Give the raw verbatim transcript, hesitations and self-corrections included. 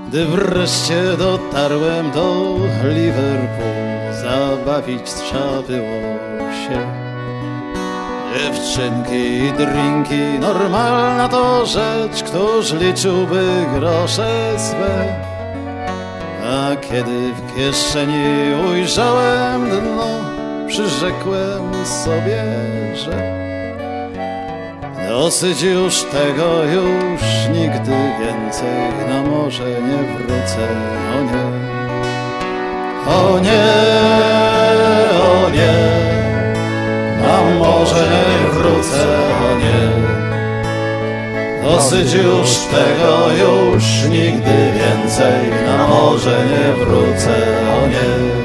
Gdy wreszcie dotarłem do Liverpool, zabawić trzeba było się. Dziewczynki i drinki, normalna to rzecz, któż liczyłby grosze swe. A kiedy w kieszeni ujrzałem dno, przyrzekłem sobie, że dosyć już tego, już nigdy więcej na morze nie wrócę. O nie, o nie, o nie, na morze nie wrócę, o nie. Dosyć już tego, już nigdy więcej na morze nie wrócę, o nie.